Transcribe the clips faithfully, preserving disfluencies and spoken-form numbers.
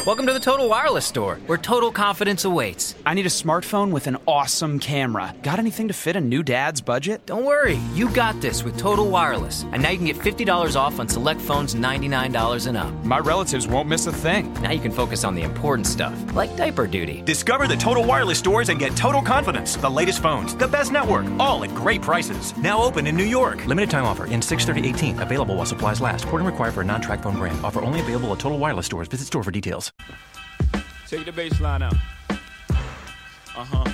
Welcome to the Total Wireless store, where total confidence awaits. I need a smartphone with an awesome camera. Got anything to fit a new dad's budget? Don't worry, you got this with Total Wireless. And now you can get fifty dollars off on select phones ninety-nine dollars and up. My relatives won't miss a thing. Now you can focus on the important stuff, like diaper duty. Discover the Total Wireless stores and get total confidence. The latest phones, the best network, all at great prices. Now open in New York. Limited time offer in six thirty eighteen. Available while supplies last. Porting required for a non-track phone brand. Offer only available at Total Wireless stores. Visit store for details. Take the bass line out. Uh-huh.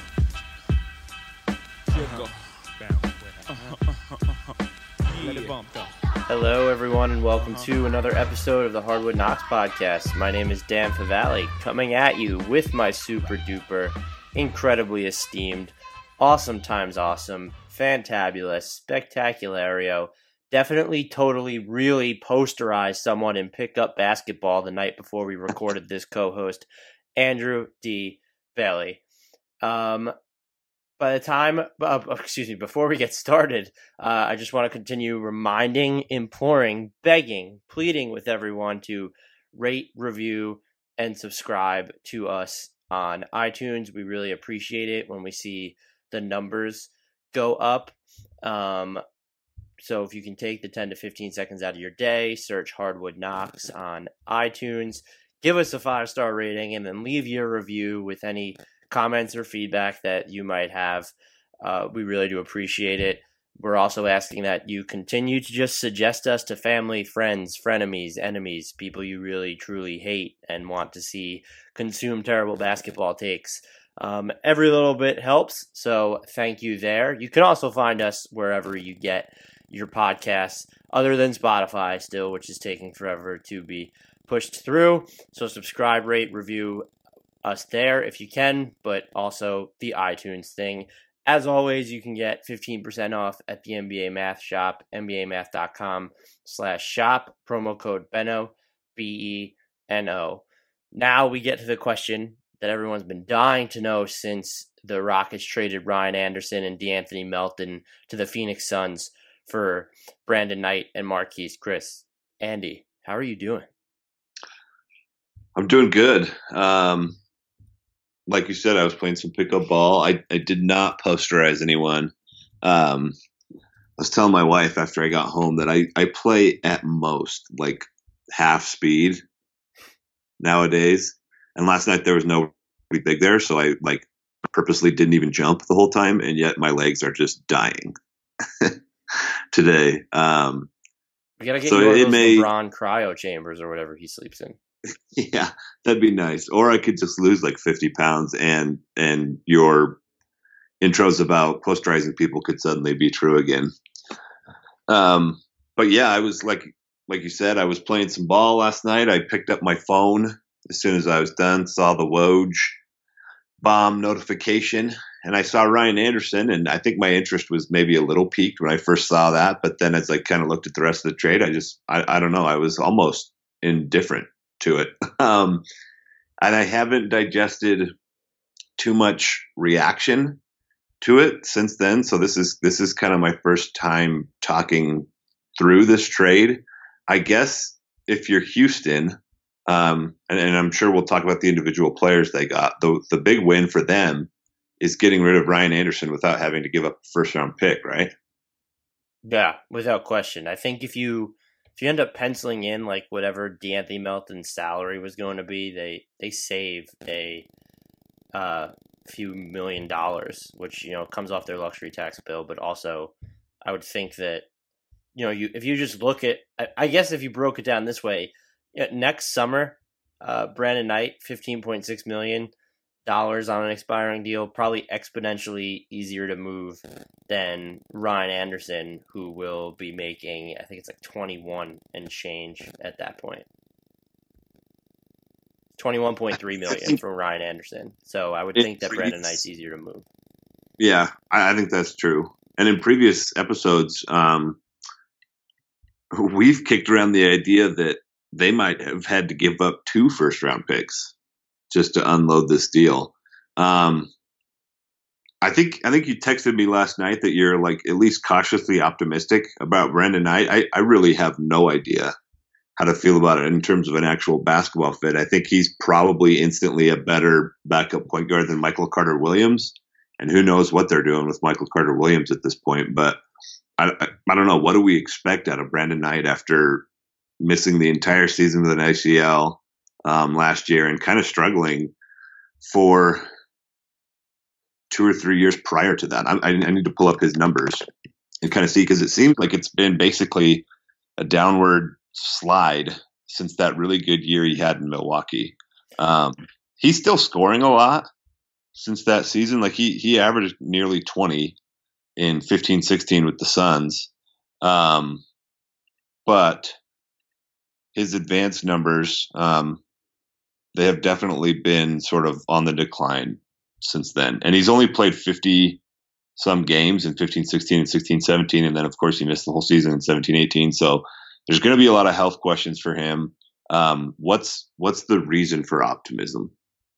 Here go. Uh-huh, uh-huh, uh-huh. Let it bump, though. Hello, everyone, and welcome to another episode of the Hardwood Knocks podcast. My name is Dan Favale, coming at you with my super duper, incredibly esteemed, awesome times awesome, fantabulous, spectaculario, definitely, totally, really posterized someone in pickup basketball the night before we recorded this co-host, Andrew D. Bailey. Um, by the time, uh, excuse me, before we get started, uh, I just want to continue reminding, imploring, begging, pleading with everyone to rate, review, and subscribe to us on iTunes. We really appreciate it when we see the numbers go up. Um, So if you can take the ten to fifteen seconds out of your day, search Hardwood Knocks on iTunes, give us a five-star rating, and then leave your review with any comments or feedback that you might have. Uh, we really do appreciate it. We're also asking that you continue to just suggest us to family, friends, frenemies, enemies, people you really, truly hate and want to see consume terrible basketball takes. Um, every little bit helps, so thank you there. You can also find us wherever you get your podcasts, other than Spotify still, which is taking forever to be pushed through. So subscribe, rate, review us there if you can, but also the iTunes thing. As always, you can get fifteen percent off at the N B A Math Shop, N B A math dot com slash shop, promo code Benno, B E N O. Now we get to the question that everyone's been dying to know since the Rockets traded Ryan Anderson and DeAnthony Melton to the Phoenix Suns for Brandon Knight and Marquise Chris. Andy, how are you doing? I'm doing good. Um, like you said, I was playing some pickup ball. I, I did not posterize anyone. Um, I was telling my wife after I got home that I, I play at most like half speed nowadays. And last night there was nobody big there, so I like purposely didn't even jump the whole time, and yet my legs are just dying. Today. Um, we gotta get so you one of it those may, LeBron cryo chambers or whatever he sleeps in. Yeah, that'd be nice. Or I could just lose like fifty pounds and and your intros about posterizing people could suddenly be true again. Um, but yeah, I was like, like you said, I was playing some ball last night. I picked up my phone as soon as I was done, saw the Woj bomb notification, and I saw Ryan Anderson, and I think my interest was maybe a little piqued when I first saw that. But then as I kind of looked at the rest of the trade, I just, I, I don't know, I was almost indifferent to it. Um, and I haven't digested too much reaction to it since then. So this is, this is kind of my first time talking through this trade. I guess if you're Houston, um, and, and I'm sure we'll talk about the individual players they got, the, the big win for them is getting rid of Ryan Anderson without having to give up a first round pick, right? Yeah, without question. I think if you if you end up penciling in like whatever DeAnthony Melton's salary was going to be, they they save a uh, few million dollars, which you know comes off their luxury tax bill. But also, I would think that you know you if you just look at, I, I guess if you broke it down this way, you know, next summer, uh, Brandon Knight, fifteen point six million dollars on an expiring deal, probably exponentially easier to move than Ryan Anderson, who will be making, I think it's like twenty-one and change at that point. twenty-one point three million from Ryan Anderson. So I would think that Brandon Knight's easier to move. Yeah, I, I think that's true. And in previous episodes, um, we've kicked around the idea that they might have had to give up two first round picks just to unload this deal. Um, I think I think you texted me last night that you're like at least cautiously optimistic about Brandon Knight. I, I really have no idea how to feel about it in terms of an actual basketball fit. I think he's probably instantly a better backup point guard than Michael Carter-Williams. And who knows what they're doing with Michael Carter-Williams at this point. But I, I, I don't know. What do we expect out of Brandon Knight after missing the entire season with an A C L um, last year and kind of struggling for two or three years prior to that? I, I need to pull up his numbers and kind of see, because it seems like it's been basically a downward slide since that really good year he had in Milwaukee. Um, he's still scoring a lot since that season. Like he, he averaged nearly twenty in fifteen sixteen with the Suns. Um, but his advanced numbers, um, they have definitely been sort of on the decline since then. And he's only played fifty some games in fifteen sixteen and sixteen seventeen. And then of course he missed the whole season in seventeen eighteen. So there's going to be a lot of health questions for him. Um, what's, what's the reason for optimism?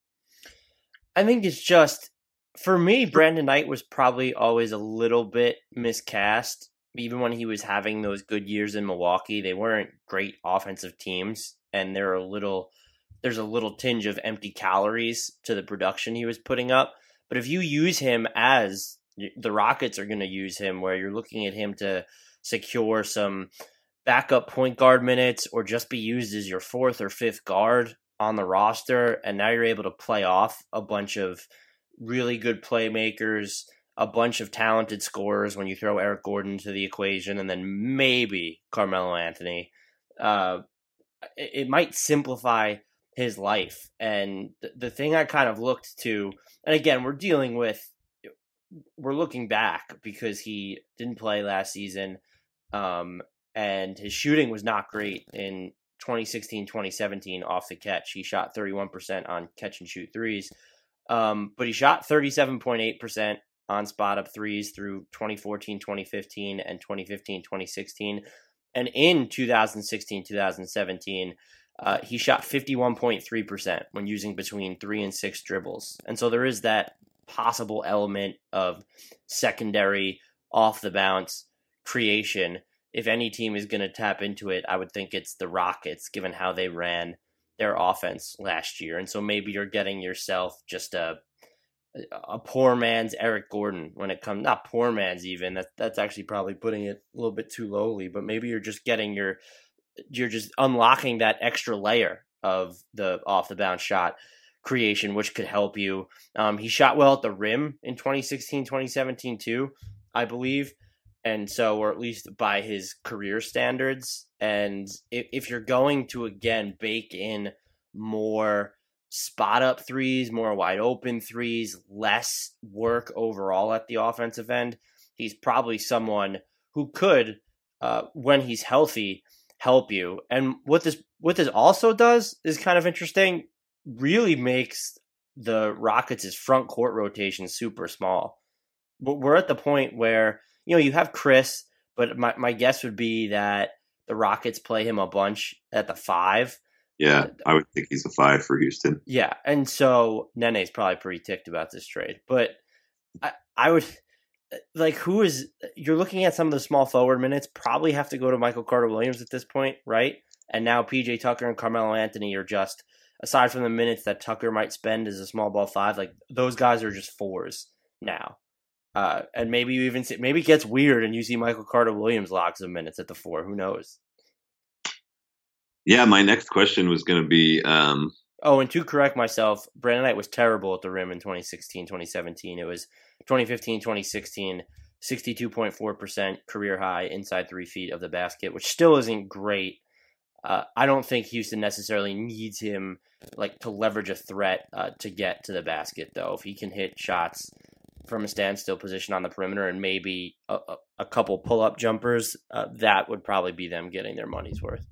I think it's just, for me, Brandon Knight was probably always a little bit miscast. Even when he was having those good years in Milwaukee, they weren't great offensive teams, and they're a little, there's a little tinge of empty calories to the production he was putting up. But if you use him as the Rockets are going to use him, where you're looking at him to secure some backup point guard minutes or just be used as your fourth or fifth guard on the roster, and now you're able to play off a bunch of really good playmakers, a bunch of talented scorers when you throw Eric Gordon into the equation, and then maybe Carmelo Anthony. Uh, it, it might simplify his life. And th- the thing I kind of looked to, and again, we're dealing with, we're looking back because he didn't play last season, um, and his shooting was not great in twenty sixteen, twenty seventeen off the catch. He shot thirty-one percent on catch and shoot threes. Um, but he shot thirty-seven point eight percent on spot up threes through twenty fourteen, twenty fifteen and twenty fifteen, twenty sixteen. And in two thousand sixteen, two thousand seventeen, uh, he shot fifty-one point three percent when using between three and six dribbles. And so there is that possible element of secondary off the bounce creation. If any team is going to tap into it, I would think it's the Rockets, given how they ran their offense last year. And so maybe you're getting yourself just a a poor man's Eric Gordon when it comes, not poor man's even, that, that's actually probably putting it a little bit too lowly, but maybe you're just getting your, you're just unlocking that extra layer of the off the bounce shot creation, which could help you. Um, he shot well at the rim in twenty sixteen, twenty seventeen too, I believe. And so, or at least by his career standards. And if, if you're going to, again, bake in more spot up threes, more wide open threes, less work overall at the offensive end, he's probably someone who could, uh, when he's healthy, help you. And what this, what this also does is kind of interesting, really makes the Rockets' front court rotation super small. But we're at the point where, you know, you have Chris, but my, my guess would be that the Rockets play him a bunch at the five. Yeah, I would think he's a five for Houston. Yeah, and so Nene's probably pretty ticked about this trade. But I, I would, like, who is, you're looking at some of the small forward minutes, probably have to go to Michael Carter-Williams at this point, right? And now P J Tucker and Carmelo Anthony are just, aside from the minutes that Tucker might spend as a small ball five, like, those guys are just fours now. Uh, and maybe you even see, maybe it gets weird and you see Michael Carter-Williams logs of minutes at the four. Who knows? Yeah, my next question was going to be... Um... Oh, and to correct myself, Brandon Knight was terrible at the rim in twenty sixteen, twenty seventeen. It was twenty fifteen, twenty sixteen, sixty-two point four percent career high inside three feet of the basket, which still isn't great. Uh, I don't think Houston necessarily needs him like to leverage a threat uh, to get to the basket, though. If he can hit shots from a standstill position on the perimeter and maybe a, a, a couple pull-up jumpers, uh, that would probably be them getting their money's worth.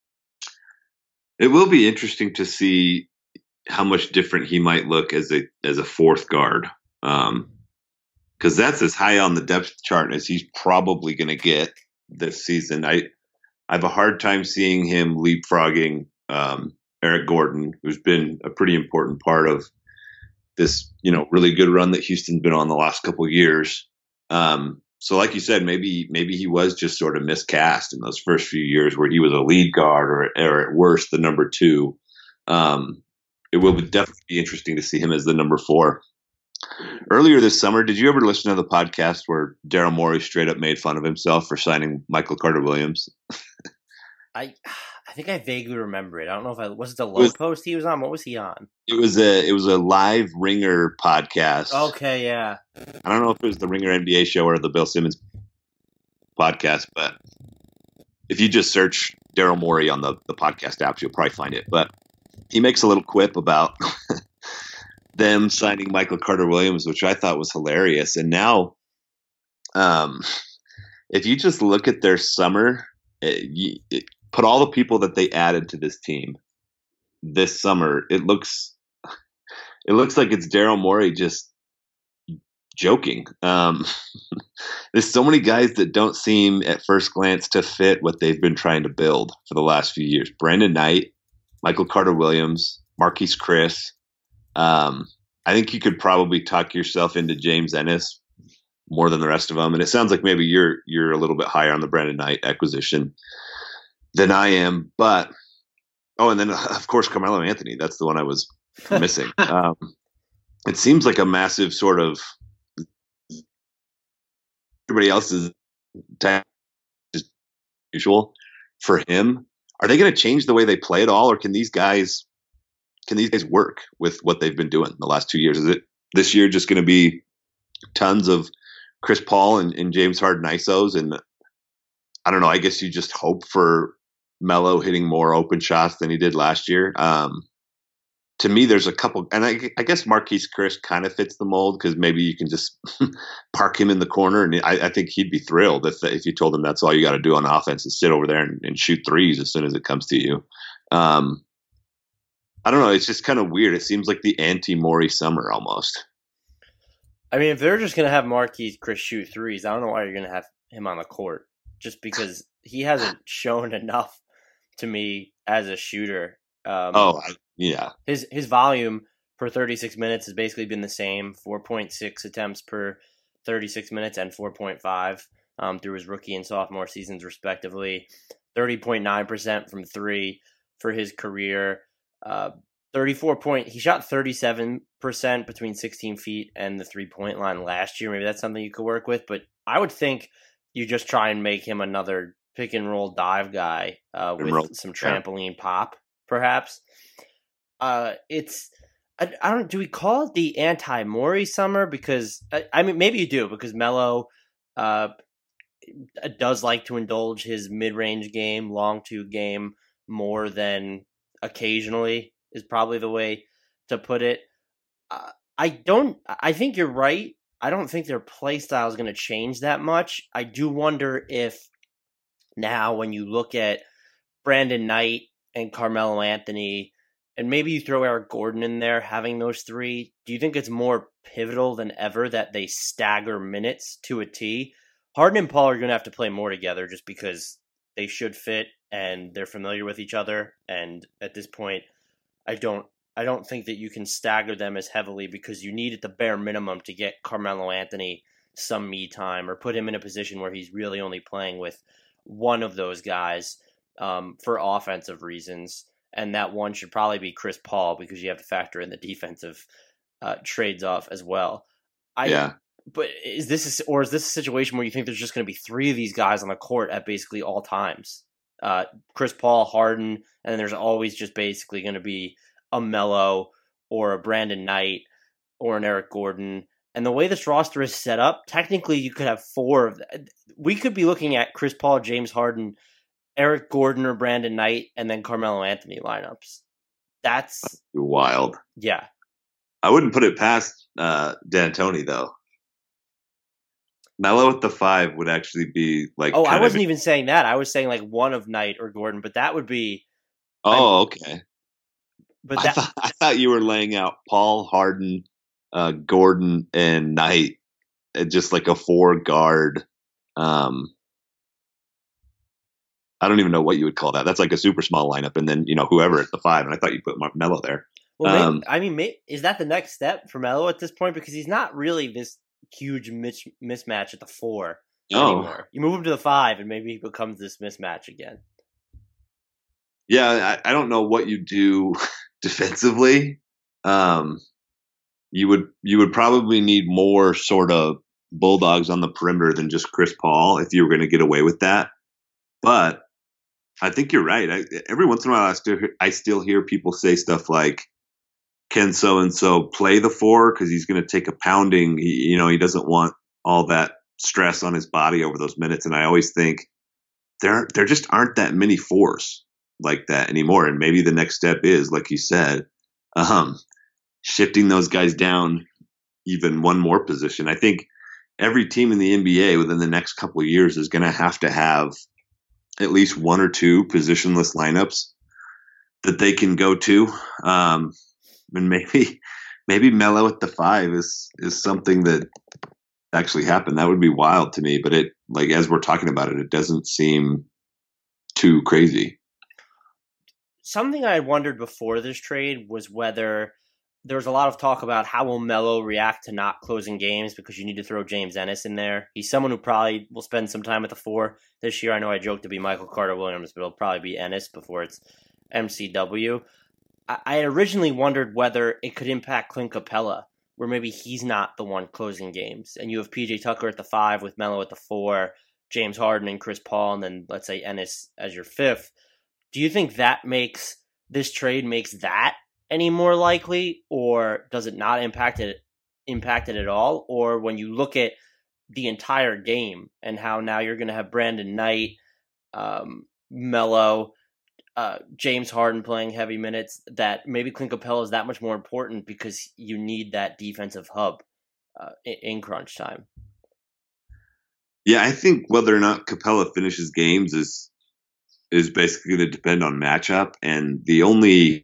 It will be interesting to see how much different he might look as a as a fourth guard, um, because that's as high on the depth chart as he's probably going to get this season. I I have a hard time seeing him leapfrogging um, Eric Gordon, who's been a pretty important part of this, you know, really good run that Houston's been on the last couple of years. Um, so like you said, maybe maybe he was just sort of miscast in those first few years where he was a lead guard or, or at worst the number two. Um, it will definitely be interesting to see him as the number four. Earlier this summer, did you ever listen to the podcast where Daryl Morey straight up made fun of himself for signing Michael Carter-Williams? I I think I vaguely remember it. I don't know if I was it the Low Post he was on. What was he on? It was a it was a live Ringer podcast. Okay, yeah. I don't know if it was the Ringer N B A show or the Bill Simmons podcast, but if you just search Daryl Morey on the, the podcast apps, you'll probably find it. But he makes a little quip about them signing Michael Carter-Williams, which I thought was hilarious. And now, um, if you just look at their summer, it, you, it, put all the people that they added to this team this summer, it looks it looks like it's Daryl Morey just joking. Um, there's so many guys that don't seem at first glance to fit what they've been trying to build for the last few years. Brandon Knight, Michael Carter-Williams, Marquise Chris. Um, I think you could probably talk yourself into James Ennis more than the rest of them. And it sounds like maybe you're you're a little bit higher on the Brandon Knight acquisition than I am. But oh, and then of course Carmelo Anthony. That's the one I was missing. um, it seems like a massive sort of everybody else is just usual for him. Are they going to change the way they play at all, or can these guys? Can these guys work with what they've been doing the last two years? Is it this year just going to be tons of Chris Paul and, and James Harden I S Os? And I don't know, I guess you just hope for Melo hitting more open shots than he did last year. Um, to me, there's a couple, and I, I guess Marquise Chris kind of fits the mold because maybe you can just park him in the corner. And I, I think he'd be thrilled if, if you told him that's all you got to do on offense is sit over there and, and shoot threes as soon as it comes to you. Um, I don't know. It's just kind of weird. It seems like the anti-Morey summer almost. I mean, if they're just going to have Marquise Chris shoot threes, I don't know why you're going to have him on the court. Just because he hasn't shown enough to me as a shooter. Um, oh, I, yeah. His his volume per thirty-six minutes has basically been the same, four point six attempts per thirty-six minutes and four point five um, through his rookie and sophomore seasons respectively. thirty point nine percent from three for his career. Uh, thirty-four point. He shot thirty-seven percent between sixteen feet and the three point line last year. Maybe that's something you could work with, but I would think you just try and make him another pick and roll dive guy uh, with roll. some trampoline yeah. pop, perhaps. Uh, it's I, I don't. Do we call it the anti-Morey summer? Because I, I mean, maybe you do because Melo uh, does like to indulge his mid-range game, long two game more than occasionally is probably the way to put it. Uh, I don't, I think you're right. I don't think their play style is going to change that much. I do wonder if now when you look at Brandon Knight and Carmelo Anthony, and maybe you throw Eric Gordon in there, having those three, do you think it's more pivotal than ever that they stagger minutes to a T? Harden and Paul are going to have to play more together just because they should fit and they're familiar with each other. And at this point, I don't I don't think that you can stagger them as heavily because you need at the bare minimum to get Carmelo Anthony some me time or put him in a position where he's really only playing with one of those guys um, for offensive reasons. And that one should probably be Chris Paul because you have to factor in the defensive uh, trades off as well. I, yeah. But is this a, or is this a situation where you think there's just going to be three of these guys on the court at basically all times? Uh, Chris Paul, Harden, and then there's always just basically going to be a Melo or a Brandon Knight or an Eric Gordon. And the way this roster is set up, technically you could have four of them. We could be looking at Chris Paul, James Harden, Eric Gordon or Brandon Knight, and then Carmelo Anthony lineups. That's wild. Yeah. I wouldn't put it past uh, D'Antoni, though. Melo at the five would actually be like. Oh, I wasn't of, even saying that. I was saying like one of Knight or Gordon, but that would be. Oh, I'm, okay. But I that, thought, I thought you were laying out Paul, Harden, uh, Gordon, and Knight, just like a four guard. Um, I don't even know what you would call that. That's like a super small lineup, and then you know whoever at the five. And I thought you put Melo there. Well, maybe, um, I mean, maybe, is that the next step for Melo at this point? Because he's not really this huge mis- mismatch at the four. No. anymore. You move him to the five, and maybe he becomes this mismatch again. Yeah, I, I don't know what you do defensively. Um, you would you would probably need more sort of bulldogs on the perimeter than just Chris Paul if you were going to get away with that. But I think you're right. I, every once in a while, I still I still hear people say stuff like, "Can so and so play the four because he's going to take a pounding? He, you know, he doesn't want all that stress on his body over those minutes." And I always think there there just aren't that many fours like that anymore. And maybe the next step is, like you said, um, shifting those guys down even one more position. I think every team in the N B A within the next couple of years is going to have to have at least one or two positionless lineups that they can go to. Um, and maybe, maybe Melo at the five is, is something that actually happened. That would be wild to me, but it, like, as we're talking about it, it doesn't seem too crazy. Something I wondered before this trade was whether there was a lot of talk about how will Melo react to not closing games because you need to throw James Ennis in there. He's someone who probably will spend some time at the four this year. I know I joked to be Michael Carter-Williams, but it'll probably be Ennis before it's M C W. I, I originally wondered whether it could impact Clint Capella, where maybe he's not the one closing games, and you have P J Tucker at the five with Melo at the four, James Harden and Chris Paul, and then let's say Ennis as your fifth. Do you think that makes this trade makes that any more likely, or does it not impact it impact it at all? Or when you look at the entire game and how now you're going to have Brandon Knight, um, Melo, uh, James Harden playing heavy minutes, that maybe Clint Capella is that much more important because you need that defensive hub uh, in, in crunch time. Yeah, I think whether or not Capella finishes games is is basically going to depend on matchup. And the only,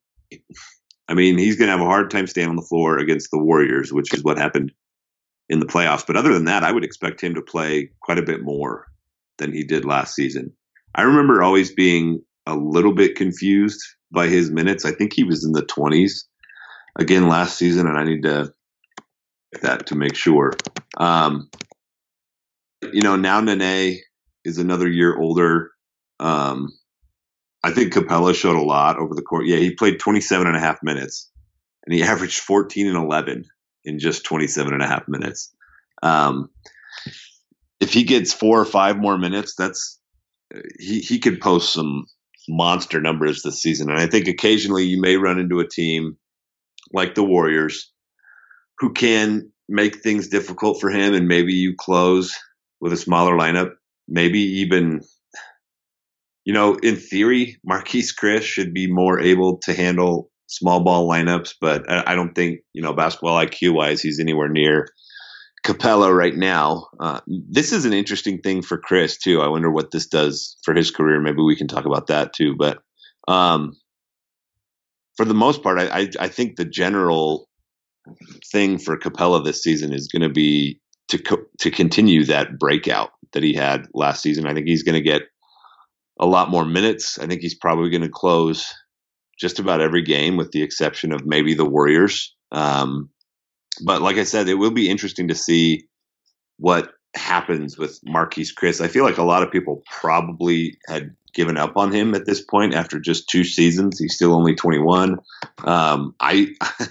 I mean, he's going to have a hard time staying on the floor against the Warriors, which is what happened in the playoffs. But other than that, I would expect him to play quite a bit more than he did last season. I remember always being a little bit confused by his minutes. I think he was in the twenties again last season, and I need to check that to make sure. Um, you know, now Nene is another year older. Um, I think Capella showed a lot over the course. Yeah, he played twenty-seven and a half minutes, and he averaged fourteen and eleven in just twenty-seven and a half minutes. Um, if he gets four or five more minutes, that's he he could post some monster numbers this season. And I think occasionally you may run into a team like the Warriors who can make things difficult for him, and maybe you close with a smaller lineup, maybe even. You know, in theory, Marquise Chris should be more able to handle small ball lineups, but I don't think, you know, basketball I Q wise, he's anywhere near Capella right now. Uh, this is an interesting thing for Chris too. I wonder what this does for his career. Maybe we can talk about that too. But um, for the most part, I, I, I think the general thing for Capella this season is going to be to co- to continue that breakout that he had last season. I think he's going to get a lot more minutes. I think he's probably going to close just about every game with the exception of maybe the Warriors. Um, but like I said, it will be interesting to see what happens with Marquise Chris. I feel like a lot of people probably had given up on him at this point after just two seasons. He's still only twenty-one. Um, I,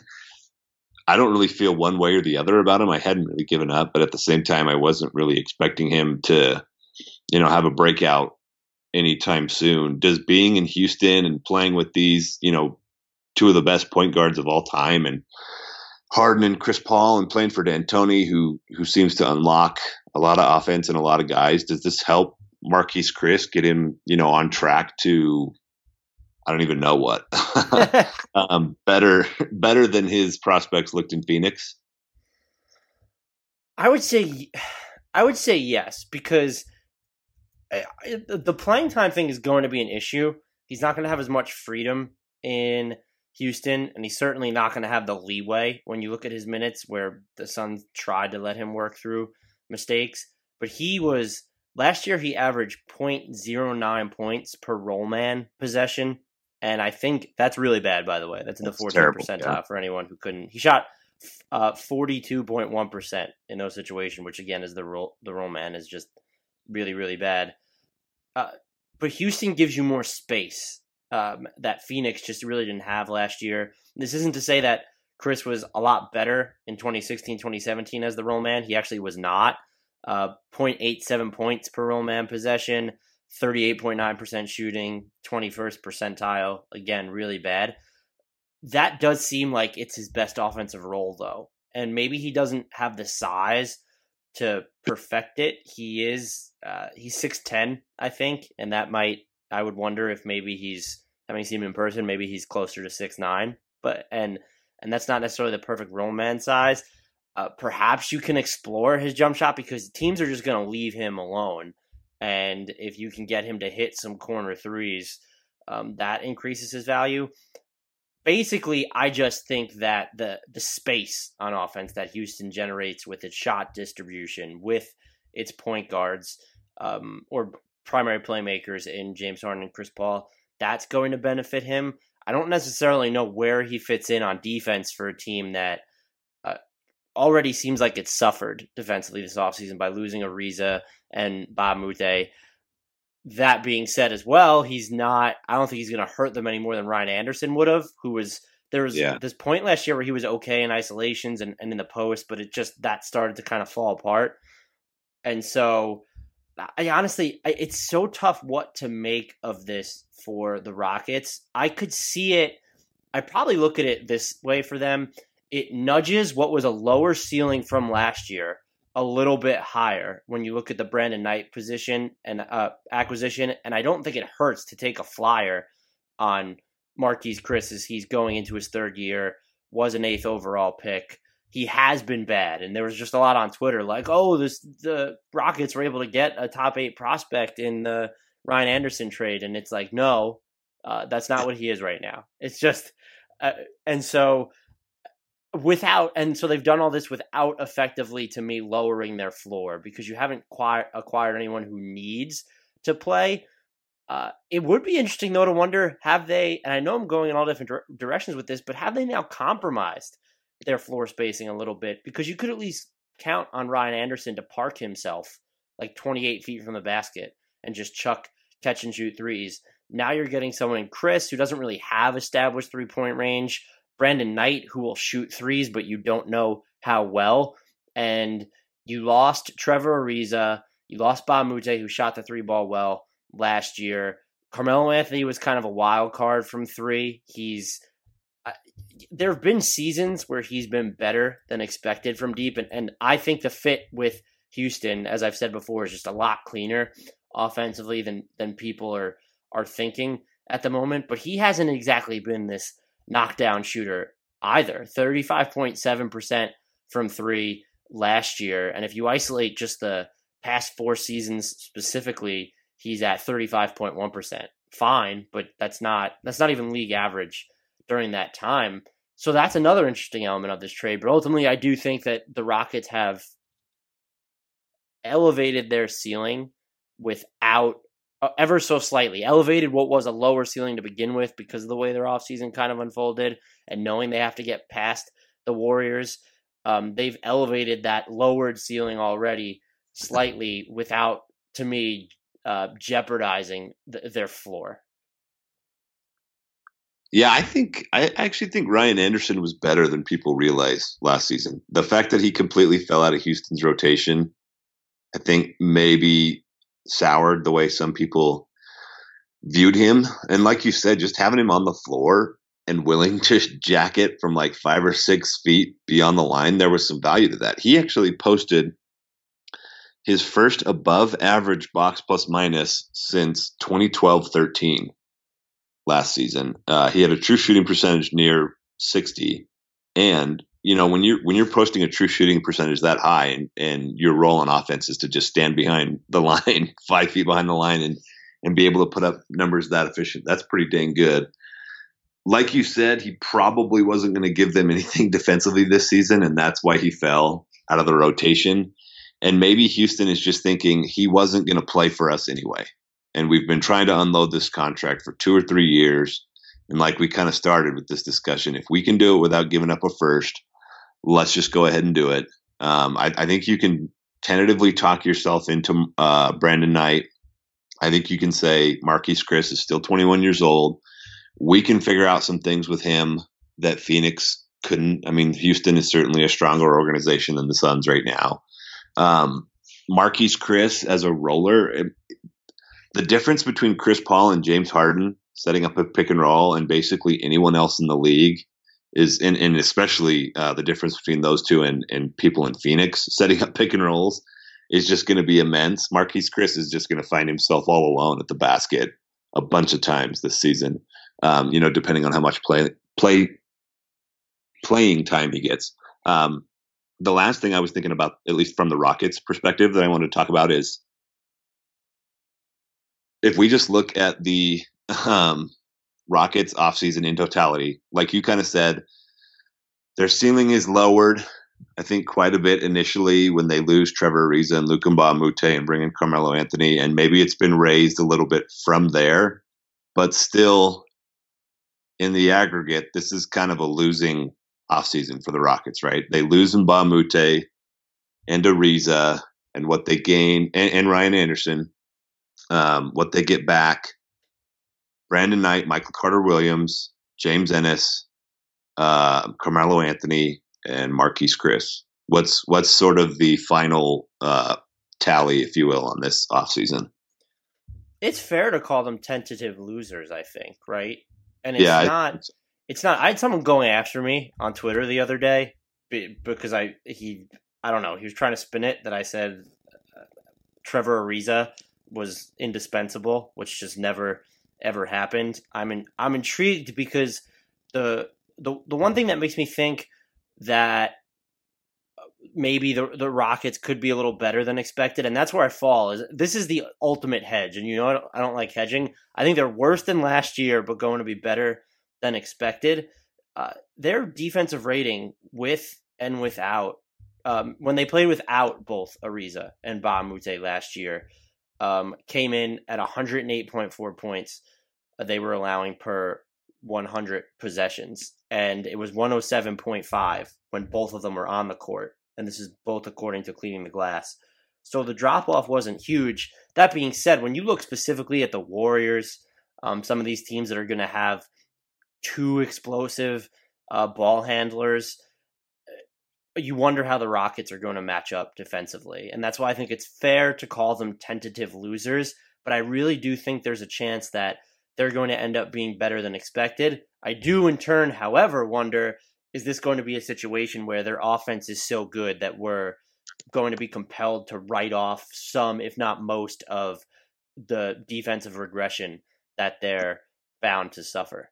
I don't really feel one way or the other about him. I hadn't really given up, but at the same time, I wasn't really expecting him to, you know, have a breakout anytime soon. Does being in Houston and playing with these, you know, two of the best point guards of all time, and Harden and Chris Paul, and playing for D'Antoni, who who seems to unlock a lot of offense and a lot of guys, does this help Marquise Chris get him, you know, on track to, I don't even know what, um, better better than his prospects looked in Phoenix? I would say, I would say yes, because the playing time thing is going to be an issue. He's not going to have as much freedom in Houston, and he's certainly not going to have the leeway when you look at his minutes where the Suns tried to let him work through mistakes. But he was, last year he averaged point oh nine points per roll man possession, and I think that's really bad, by the way. That's in the fourteenth percentile yeah. for anyone who couldn't. He shot uh, forty-two point one percent in those situations, which again is the roll, the roll man is just really, really bad. Uh, but Houston gives you more space um, that Phoenix just really didn't have last year. This isn't to say that Chris was a lot better in twenty sixteen, twenty seventeen as the roll man. He actually was not. Uh, zero point eight seven points per roll man possession, thirty-eight point nine percent shooting, twenty-first percentile. Again, really bad. That does seem like it's his best offensive role, though. And maybe he doesn't have the size to perfect it. He is, uh, he's six ten, I think. And that might, I would wonder if maybe he's, having seen him in person, maybe he's closer to six nine. But, and, and that's not necessarily the perfect roll man size. Uh, perhaps you can explore his jump shot because teams are just going to leave him alone. And if you can get him to hit some corner threes, um, that increases his value. Basically, I just think that the the space on offense that Houston generates with its shot distribution, with its point guards um, or primary playmakers in James Harden and Chris Paul, that's going to benefit him. I don't necessarily know where he fits in on defense for a team that uh, already seems like it's suffered defensively this offseason by losing Ariza and Bob Moute. That being said as well, he's not, I don't think he's going to hurt them any more than Ryan Anderson would have, who was, there was yeah. this point last year where he was okay in isolations and, and in the post, but it just, that started to kind of fall apart. And so I honestly, I, it's so tough what to make of this for the Rockets. I could see it, I probably look at it this way for them. It nudges what was a lower ceiling from last year a little bit higher when you look at the Brandon Knight position and uh, acquisition, and I don't think it hurts to take a flyer on Marquise Chris as he's going into his third year, was an eighth overall pick. He has been bad, and there was just a lot on Twitter like, oh, this the Rockets were able to get a top eight prospect in the Ryan Anderson trade, and it's like, no, uh, that's not what he is right now. It's just, uh, and so... Without and so they've done all this without effectively, to me, lowering their floor because you haven't acquired, acquired anyone who needs to play. Uh, it would be interesting, though, to wonder, have they, and I know I'm going in all different dire- directions with this, but have they now compromised their floor spacing a little bit? Because you could at least count on Ryan Anderson to park himself like twenty-eight feet from the basket and just chuck catch and shoot threes. Now you're getting someone in Chris who doesn't really have established three-point range, Brandon Knight, who will shoot threes, but you don't know how well. And you lost Trevor Ariza. You lost Bob Moute, who shot the three ball well last year. Carmelo Anthony was kind of a wild card from three. He's uh, there have been seasons where he's been better than expected from deep. And, and I think the fit with Houston, as I've said before, is just a lot cleaner offensively than, than people are, are thinking at the moment. But he hasn't exactly been this knockdown shooter either. thirty-five point seven percent from three last year. And if you isolate just the past four seasons specifically, he's at thirty-five point one percent. Fine, but that's not that's not even league average during that time. So that's another interesting element of this trade. But ultimately, I do think that the Rockets have elevated their ceiling without Uh, ever so slightly, elevated what was a lower ceiling to begin with because of the way their offseason kind of unfolded and knowing they have to get past the Warriors. Um, they've elevated that lowered ceiling already slightly without, to me, uh, jeopardizing th- their floor. Yeah, I think I actually think Ryan Anderson was better than people realized last season. The fact that he completely fell out of Houston's rotation, I think maybe soured the way some people viewed him. And like you said, just having him on the floor and willing to jack it from like five or six feet beyond the line, there was some value to that. He actually posted his first above average box plus minus since twenty twelve thirteen last season. Uh, he had a true shooting percentage near sixty. And you know, when you're when you're posting a true shooting percentage that high, and, and your role on offense is to just stand behind the line, five feet behind the line, and and be able to put up numbers that efficient, that's pretty dang good. Like you said, he probably wasn't going to give them anything defensively this season, and that's why he fell out of the rotation. And maybe Houston is just thinking he wasn't going to play for us anyway. And we've been trying to unload this contract for two or three years. And like we kind of started with this discussion, if we can do it without giving up a first, let's just go ahead and do it. Um, I, I think you can tentatively talk yourself into uh, Brandon Knight. I think you can say Marquise Chris is still twenty-one years old. We can figure out some things with him that Phoenix couldn't. I mean, Houston is certainly a stronger organization than the Suns right now. Um, Marquise Chris as a roller, it, the difference between Chris Paul and James Harden setting up a pick and roll and basically anyone else in the league is, and, and especially uh, the difference between those two and, and people in Phoenix setting up pick and rolls is just going to be immense. Marquise Chris is just going to find himself all alone at the basket a bunch of times this season. Um, you know, depending on how much play play playing time he gets. Um, the last thing I was thinking about, at least from the Rockets' perspective, that I want to talk about is if we just look at the um, Rockets offseason in totality, like you kind of said, their ceiling is lowered, I think, quite a bit initially when they lose Trevor Ariza and Luka Mbah a Moute and bring in Carmelo Anthony, and maybe it's been raised a little bit from there, but still in the aggregate, this is kind of a losing offseason for the Rockets, right? They lose Mbah a Moute and Ariza and what they gain, and, and Ryan Anderson, um, what they get back, Brandon Knight, Michael Carter-Williams, James Ennis, uh, Carmelo Anthony, and Marquise Chris. What's what's sort of the final uh, tally, if you will, on this offseason? It's fair to call them tentative losers, I think, right? And it's yeah, not. I, it's not. I had someone going after me on Twitter the other day because I he I don't know he was trying to spin it that I said uh, Trevor Ariza was indispensable, which just never ever happened. I'm in, I'm intrigued because the the the one thing that makes me think that maybe the the Rockets could be a little better than expected, and that's where I fall. Is this is the ultimate hedge, and you know I don't, I don't like hedging. I think they're worse than last year, but going to be better than expected. Uh, their defensive rating with and without, um, when they played without both Ariza and Mbah a Moute last year, um, came in at one hundred eight point four points. Uh, they were allowing per one hundred possessions, and it was one oh seven point five when both of them were on the court. And this is both according to Cleaning the Glass. So the drop-off wasn't huge. That being said, when you look specifically at the Warriors, um, some of these teams that are going to have two explosive uh, ball handlers, you wonder how the Rockets are going to match up defensively. And that's why I think it's fair to call them tentative losers. But I really do think there's a chance that they're going to end up being better than expected. I do, in turn, however, wonder, is this going to be a situation where their offense is so good that we're going to be compelled to write off some, if not most, of the defensive regression that they're bound to suffer?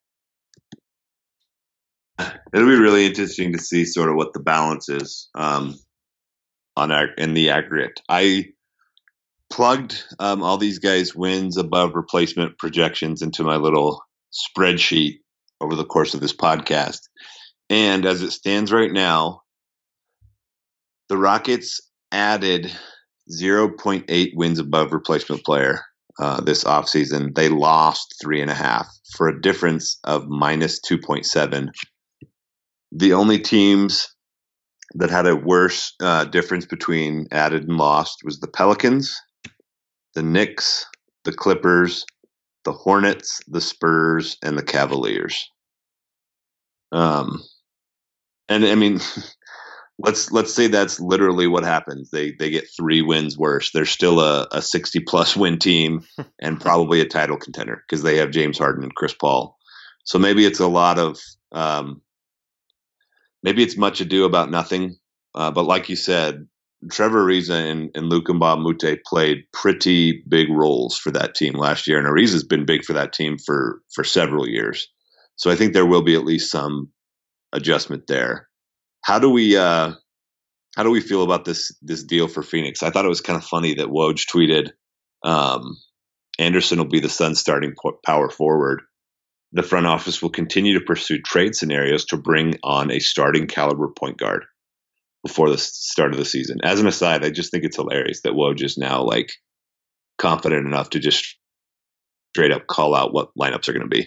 It'll be really interesting to see sort of what the balance is um, on our, in the aggregate. I plugged um, all these guys' wins above replacement projections into my little spreadsheet over the course of this podcast. And as it stands right now, the Rockets added zero point eight wins above replacement player uh, this offseason. They lost three and a half for a difference of minus two point seven. The only teams that had a worse uh, difference between added and lost was the Pelicans, the Knicks, the Clippers, the Hornets, the Spurs, and the Cavaliers. Um, and I mean, let's let's say that's literally what happens. They they get three wins worse. They're still a, a sixty plus win team and probably a title contender because they have James Harden and Chris Paul. So maybe it's a lot of um, maybe it's much ado about nothing. Uh, but like you said, Trevor Ariza and, and Luka Mbah a Moute played pretty big roles for that team last year, and Ariza's been big for that team for for several years. So I think there will be at least some adjustment there. How do we uh, how do we feel about this this deal for Phoenix? I thought it was kind of funny that Woj tweeted, um, Anderson will be the Suns' starting power forward. The front office will continue to pursue trade scenarios to bring on a starting caliber point guard before the start of the season. As an aside, I just think it's hilarious that Woj is now like confident enough to just straight up call out what lineups are going to be.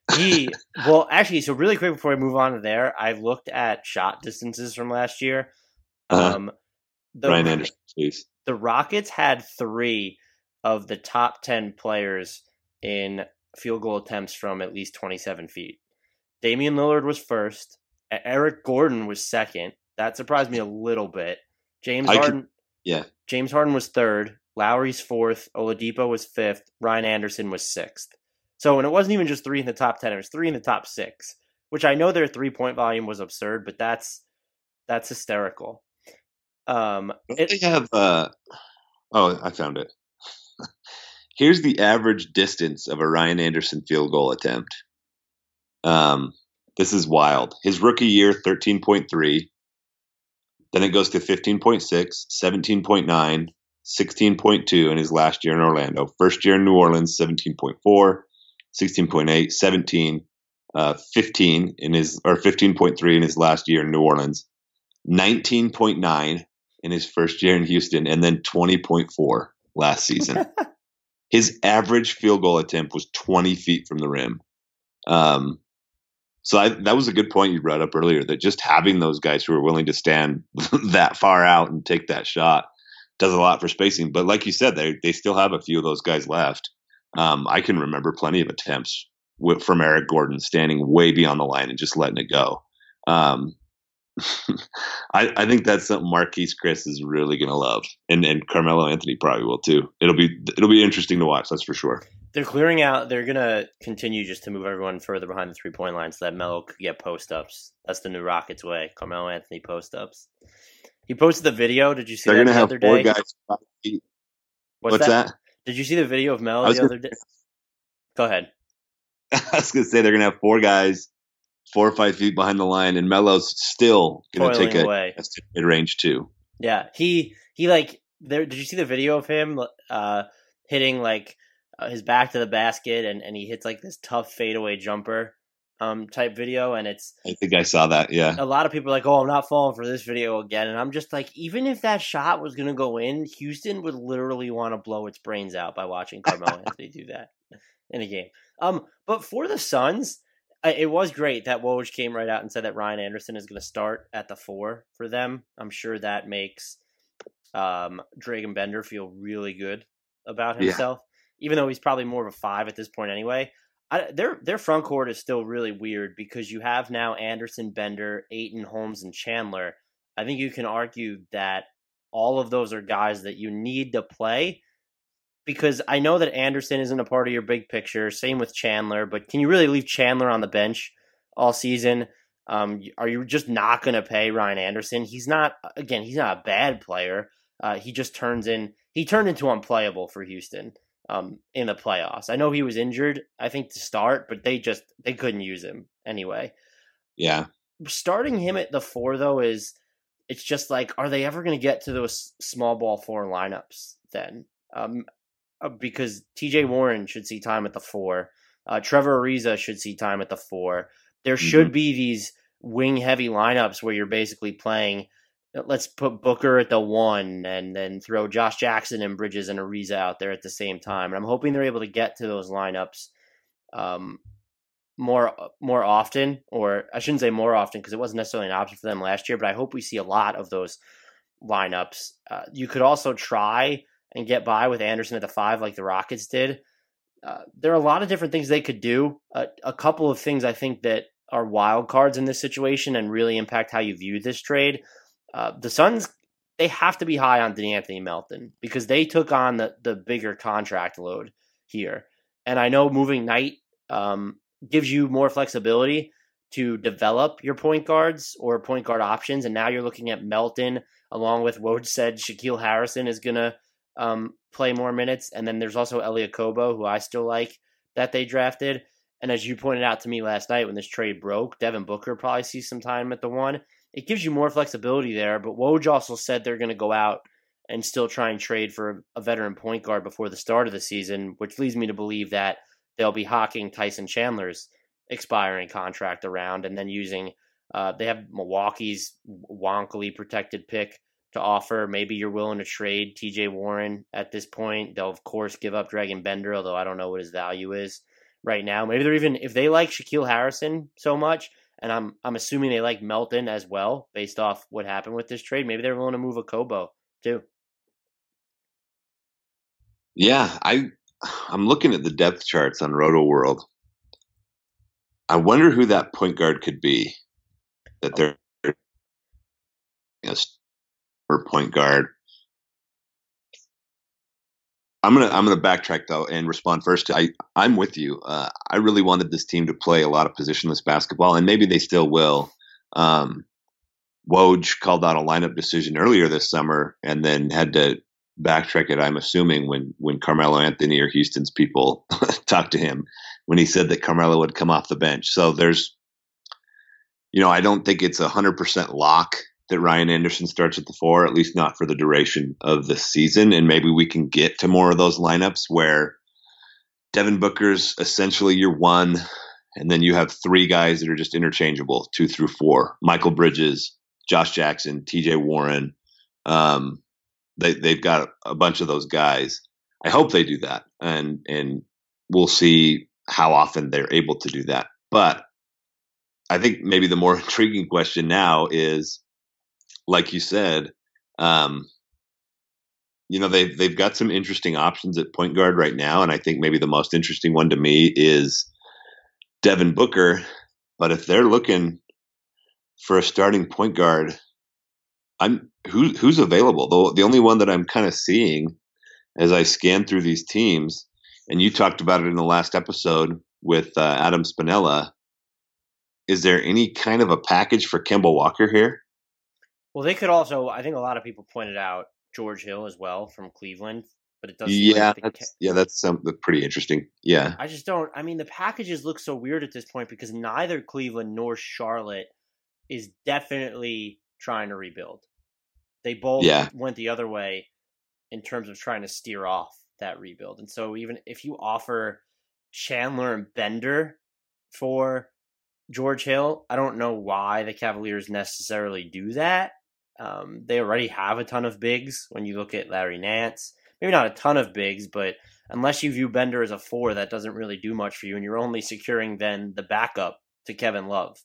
he well, actually, so really quick before we move on to there, I looked at shot distances from last year. Uh-huh. Um, the, Ryan Anderson, please. The Rockets had three of the top ten players in field goal attempts from at least twenty-seven feet. Damian Lillard was first. Eric Gordon was second. That surprised me a little bit. James I Harden, could, yeah. James Harden was third. Lowry's fourth. Oladipo was fifth. Ryan Anderson was sixth. So, and it wasn't even just three in the top ten; it was three in the top six. Which I know their three point volume was absurd, but that's that's hysterical. Um, it, they have. Uh, oh, I found it. Here's the average distance of a Ryan Anderson field goal attempt. Um, this is wild. His rookie year, thirteen point three. Then it goes to fifteen point six, seventeen point nine, sixteen point two in his last year in Orlando. First year in New Orleans, seventeen point four, sixteen point eight, seventeen, uh, fifteen in his or fifteen point three in his last year in New Orleans, nineteen point nine in his first year in Houston, and then twenty point four last season. His average field goal attempt was twenty feet from the rim. Um, so I, that was a good point you brought up earlier, that just having those guys who are willing to stand that far out and take that shot does a lot for spacing. But like you said, they they still have a few of those guys left. Um, I can remember plenty of attempts with, from Eric Gordon standing way beyond the line and just letting it go. Um, I, I think that's something Marquise Chris is really going to love, and and Carmelo Anthony probably will too. It'll be it'll be interesting to watch, that's for sure. They're clearing out. They're going to continue just to move everyone further behind the three point line so that Melo could get post ups. That's the new Rockets way. Carmelo Anthony post ups. He posted the video. Did you see They're that going to the have other four day? guys. Five feet. What's, What's that? that? Did you see the video of Melo I was the gonna- other day? Go ahead. I was going to say they're going to have four guys, four or five feet behind the line, and Melo's still going to Toiling take a, away. a mid range too. Yeah, he he like there. Did you see the video of him uh, hitting like uh, his back to the basket, and, and he hits like this tough fadeaway jumper um type video, and it's I think I saw that. Yeah, a lot of people are like, oh, I'm not falling for this video again, and I'm just like, even if that shot was gonna go in, Houston would literally want to blow its brains out by watching Carmelo Anthony do that in a game. Um, but for the Suns, it was great that Woj came right out and said that Ryan Anderson is going to start at the four for them. I'm sure that makes um, Dragan Bender feel really good about himself, yeah. even though he's probably more of a five at this point anyway. I, their their front court is still really weird because you have now Anderson, Bender, Ayton, Holmes, and Chandler. I think you can argue that all of those are guys that you need to play, because I know that Anderson isn't a part of your big picture. Same with Chandler, but can you really leave Chandler on the bench all season? Um, are you just not going to pay Ryan Anderson? He's not, again, he's not a bad player. Uh, he just turns in, he turned into unplayable for Houston um, in the playoffs. I know he was injured, I think, to start, but they just, they couldn't use him anyway. Yeah. Starting him at the four, though, is, it's just like, are they ever going to get to those small ball four lineups then? Um, Because T J Warren should see time at the four. Uh, Trevor Ariza should see time at the four. There mm-hmm. should be these wing-heavy lineups where you're basically playing, let's put Booker at the one and then throw Josh Jackson and Bridges and Ariza out there at the same time. And I'm hoping they're able to get to those lineups um, more more often, or I shouldn't say more often because it wasn't necessarily an option for them last year, but I hope we see a lot of those lineups. Uh, you could also try and get by with Anderson at the five like the Rockets did. Uh, there are a lot of different things they could do. Uh, a couple of things I think that are wild cards in this situation and really impact how you view this trade. Uh, the Suns, they have to be high on DeAnthony Melton because they took on the, the bigger contract load here. And I know moving Knight um, gives you more flexibility to develop your point guards or point guard options. And now you're looking at Melton, along with Woj said Shaquille Harrison is going to Um, play more minutes. And then there's also Elie Okobo, who I still like, that they drafted. And as you pointed out to me last night when this trade broke, Devin Booker probably sees some time at the one. It gives you more flexibility there. But Woj also said they're going to go out and still try and trade for a veteran point guard before the start of the season, which leads me to believe that they'll be hawking Tyson Chandler's expiring contract around and then using, uh, they have Milwaukee's wonkily protected pick to offer. Maybe you're willing to trade T J Warren at this point. They'll, of course, give up Dragan Bender, although I don't know what his value is right now. Maybe they're even, if they like Shaquille Harrison so much, and I'm I'm assuming they like Melton as well, based off what happened with this trade, maybe they're willing to move a Kobo too. Yeah, I I'm looking at the depth charts on Roto World. I wonder who that point guard could be. That they're you know, or point guard. I'm gonna I'm gonna backtrack though and respond first. I I'm with you. Uh, I really wanted this team to play a lot of positionless basketball, and maybe they still will. Um, Woj called out a lineup decision earlier this summer, and then had to backtrack it. I'm assuming when when Carmelo Anthony or Houston's people talked to him when he said that Carmelo would come off the bench. So there's, you know, I don't think it's a hundred percent lock that Ryan Anderson starts at the four, at least not for the duration of the season. And maybe we can get to more of those lineups where Devin Booker's essentially your one, and then you have three guys that are just interchangeable, two through four. Michael Bridges, Josh Jackson, T J Warren. Um, they, they've got a bunch of those guys. I hope they do that, and and we'll see how often they're able to do that. But I think maybe the more intriguing question now is, like you said, um, you know, they've, they've got some interesting options at point guard right now. And I think maybe the most interesting one to me is Devin Booker. But if they're looking for a starting point guard, I'm who, who's available? The, the only one that I'm kind of seeing as I scan through these teams, and you talked about it in the last episode with uh, Adam Spinella, is there any kind of a package for Kemba Walker here? Well, they could also, I think a lot of people pointed out George Hill as well from Cleveland, but it doesn't. Yeah, like that's, yeah, that's something pretty interesting. Yeah. I just don't, I mean, the packages look so weird at this point because neither Cleveland nor Charlotte is definitely trying to rebuild. They both yeah. went the other way in terms of trying to steer off that rebuild. And so even if you offer Chandler and Bender for George Hill, I don't know why the Cavaliers necessarily do that. Um, they already have a ton of bigs when you look at Larry Nance. Maybe not a ton of bigs, but unless you view Bender as a four, that doesn't really do much for you, and you're only securing then the backup to Kevin Love.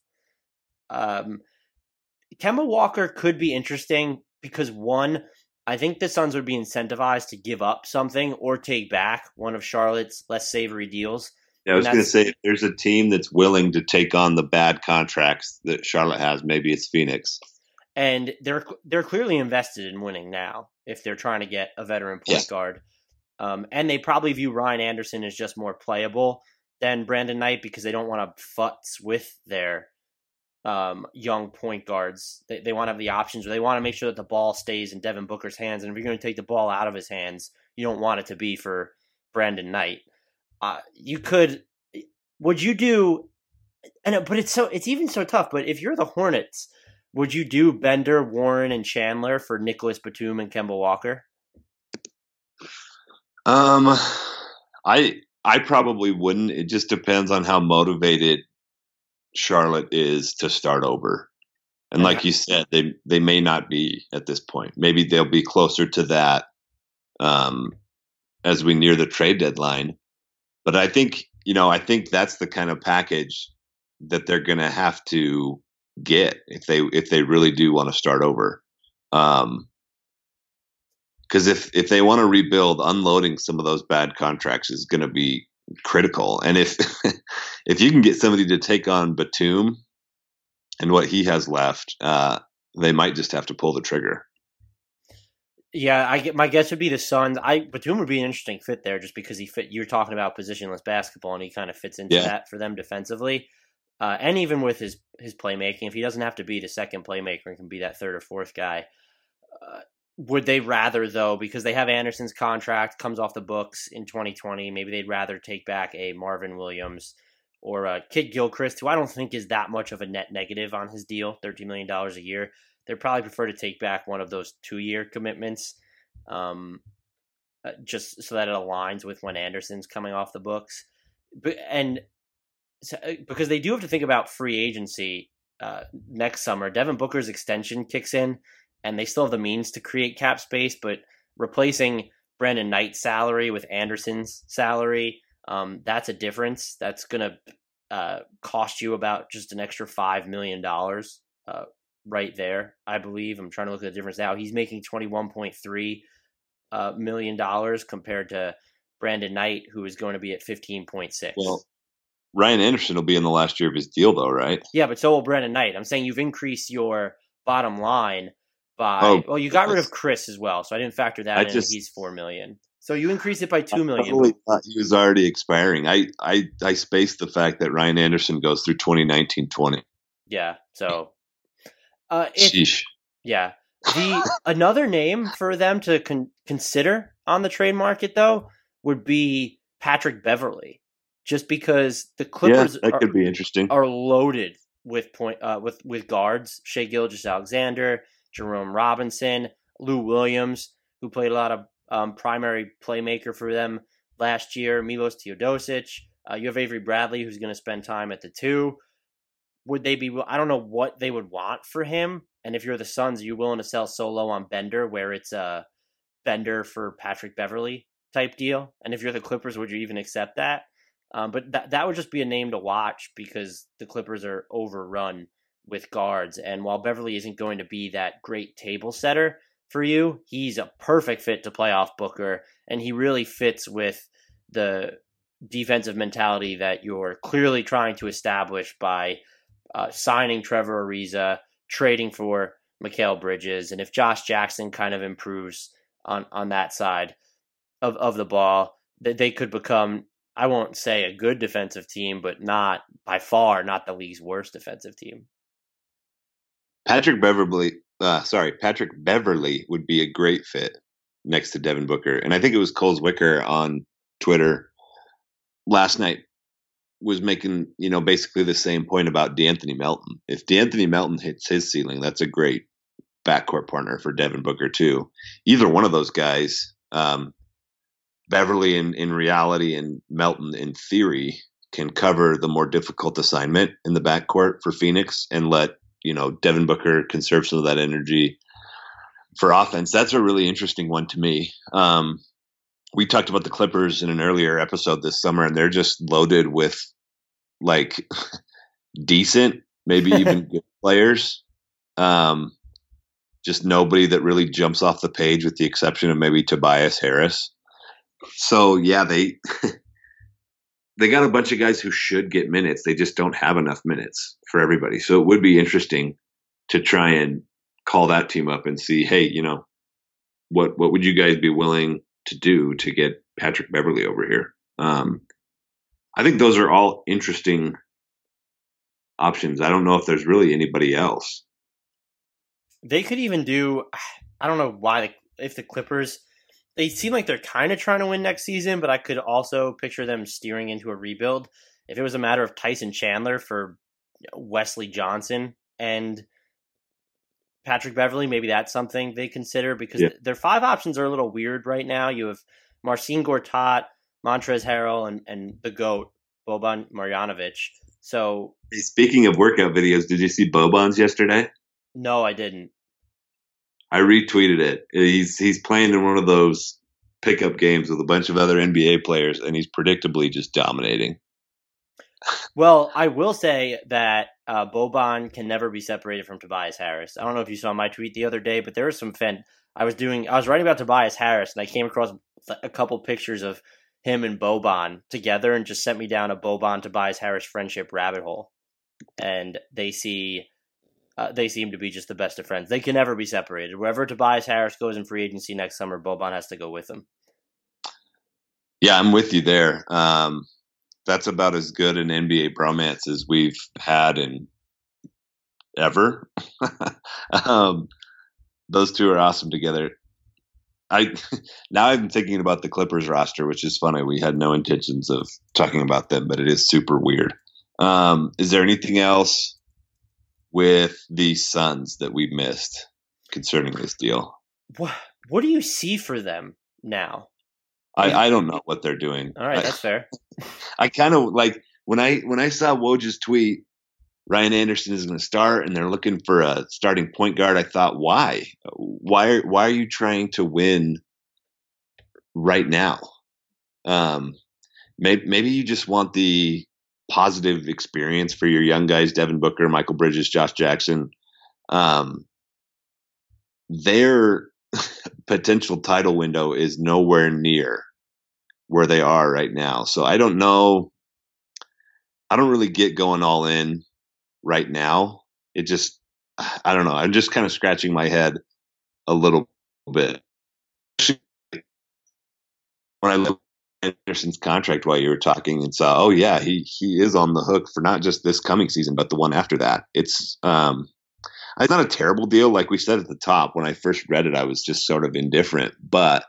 Um, Kemba Walker could be interesting because, one, I think the Suns would be incentivized to give up something or take back one of Charlotte's less savory deals. Yeah, I was going to say, if there's a team that's willing to take on the bad contracts that Charlotte has, maybe it's Phoenix. And they're they're clearly invested in winning now if they're trying to get a veteran point yeah. guard. Um, and they probably view Ryan Anderson as just more playable than Brandon Knight because they don't want to futz with their um, young point guards. They, they want to have the options, or they want to make sure that the ball stays in Devin Booker's hands. And if you're going to take the ball out of his hands, you don't want it to be for Brandon Knight. Uh, you could, would you do, and but it's so it's even so tough. But if you're the Hornets, would you do Bender, Warren, and Chandler for Nicholas Batum and Kemba Walker? Um, I I probably wouldn't. It just depends on how motivated Charlotte is to start over. And like you said, they they may not be at this point. Maybe they'll be closer to that um, as we near the trade deadline. But I think, you know, I think that's the kind of package that they're going to have to get if they if they really do want to start over. Um, because if if they want to rebuild, unloading some of those bad contracts is going to be critical. And if if you can get somebody to take on Batum and what he has left, uh, they might just have to pull the trigger. Yeah, I get my guess would be the Suns. I Batum would be an interesting fit there, just because he fit. You're talking about positionless basketball, and he kind of fits into yeah. that for them defensively, uh, and even with his his playmaking. If he doesn't have to be the second playmaker and can be that third or fourth guy, uh, would they rather though? Because they have Anderson's contract comes off the books in twenty twenty. Maybe they'd rather take back a Marvin Williams or a Kid Gilchrist, who I don't think is that much of a net negative on his deal, thirteen million dollars a year. They'd probably prefer to take back one of those two-year commitments, um, uh, just so that it aligns with when Anderson's coming off the books. But, and so, because they do have to think about free agency uh, next summer. Devin Booker's extension kicks in, and they still have the means to create cap space, but replacing Brandon Knight's salary with Anderson's salary, Um, that's a difference. That's going to uh, cost you about just an extra five million dollars uh, right there, I believe. I'm trying to look at the difference now. He's making twenty-one point three uh, million dollars compared to Brandon Knight, who is going to be at fifteen point six. Well, Ryan Anderson will be in the last year of his deal, though, right? Yeah, but so will Brandon Knight. I'm saying you've increased your bottom line by Oh, well, you got rid of Chris as well, so I didn't factor that I in. just- He's four million, so you increased it by two I million. probably thought he was already expiring. I, I, I spaced the fact that Ryan Anderson goes through twenty nineteen twenty. Yeah, so uh, it, Sheesh. yeah. The another name for them to con- consider on the trade market though would be Patrick Beverley, just because the Yeah, Clippers that are, could be interesting. are loaded with point uh, with with guards: Shai Gilgeous-Alexander, Jerome Robinson, Lou Williams, who played a lot of um, primary playmaker for them last year, Milos Teodosic. Uh, you have Avery Bradley, who's going to spend time at the two. Would they be? I don't know what they would want for him. And if you're the Suns, are you willing to sell so low on Bender, where it's a Bender for Patrick Beverley type deal? And if you're the Clippers, would you even accept that? Um, but that that would just be a name to watch because the Clippers are overrun with guards. And while Beverley isn't going to be that great table setter for you, he's a perfect fit to play off Booker. And he really fits with the defensive mentality that you're clearly trying to establish by uh, signing Trevor Ariza, trading for Mikal Bridges. And if Josh Jackson kind of improves on, on that side of, of the ball, that they could become, I won't say a good defensive team, but not by far not the league's worst defensive team. Patrick Beverley, uh, sorry, Patrick Beverley would be a great fit next to Devin Booker. And I think it was Coles Wicker on Twitter last night was making, you know, basically the same point about DeAnthony Melton. If DeAnthony Melton hits his ceiling, that's a great backcourt partner for Devin Booker too. Either one of those guys, um, Beverley in, in reality and Melton in theory, can cover the more difficult assignment in the backcourt for Phoenix and let, you know, Devin Booker conserve some of that energy for offense. That's a really interesting one to me. Um, we talked about the Clippers in an earlier episode this summer, and they're just loaded with like decent, maybe even good players. Um, just nobody that really jumps off the page with the exception of maybe Tobias Harris. So yeah, they they got a bunch of guys who should get minutes. They just don't have enough minutes for everybody. So it would be interesting to try and call that team up and see, hey, you know, what what would you guys be willing to do to get Patrick Beverley over here? Um, I think those are all interesting options. I don't know if there's really anybody else. They could even do, I don't know why, if the Clippers, they seem like they're kind of trying to win next season, but I could also picture them steering into a rebuild. If it was a matter of Tyson Chandler for Wesley Johnson and Patrick Beverley, maybe that's something they consider, because yeah. their five options are a little weird right now. You have Marcin Gortat, Montrezl Harrell, and, and the GOAT, Boban Marjanovic. So, speaking of workout videos, did you see Boban's yesterday? No, I didn't. I retweeted it. He's he's playing in one of those pickup games with a bunch of other N B A players, and he's predictably just dominating. Well, I will say that uh, Boban can never be separated from Tobias Harris. I don't know if you saw my tweet the other day, but there was some fan. I was doing. I was writing about Tobias Harris, and I came across a couple pictures of him and Boban together, and just sent me down a Boban Tobias Harris friendship rabbit hole. And they see. Uh, they seem to be just the best of friends. They can never be separated. Wherever Tobias Harris goes in free agency next summer, Boban has to go with him. Yeah, I'm with you there. Um, that's about as good an N B A bromance as we've had in ever. um, those two are awesome together. I now I'm thinking about the Clippers roster, which is funny. We had no intentions of talking about them, but it is super weird. Um, is there anything else with the Suns that we missed concerning this deal? What What do you see for them now? I, I don't know what they're doing. All right, I, that's fair. I kind of like when I when I saw Woj's tweet, Ryan Anderson is going to start, and they're looking for a starting point guard. I thought, why? Why are why are you trying to win right now? Um, maybe, maybe you just want the positive experience for your young guys, Devin Booker, Michael Bridges, Josh Jackson. Um, their potential title window is nowhere near where they are right now. So I don't know. I don't really get going all in right now. It just, I don't know. I'm just kind of scratching my head a little bit. When I looked at Anderson's contract while you were talking and saw, oh yeah, he, he is on the hook for not just this coming season, but the one after that. It's, um, it's not a terrible deal. Like we said at the top, when I first read it, I was just sort of indifferent, but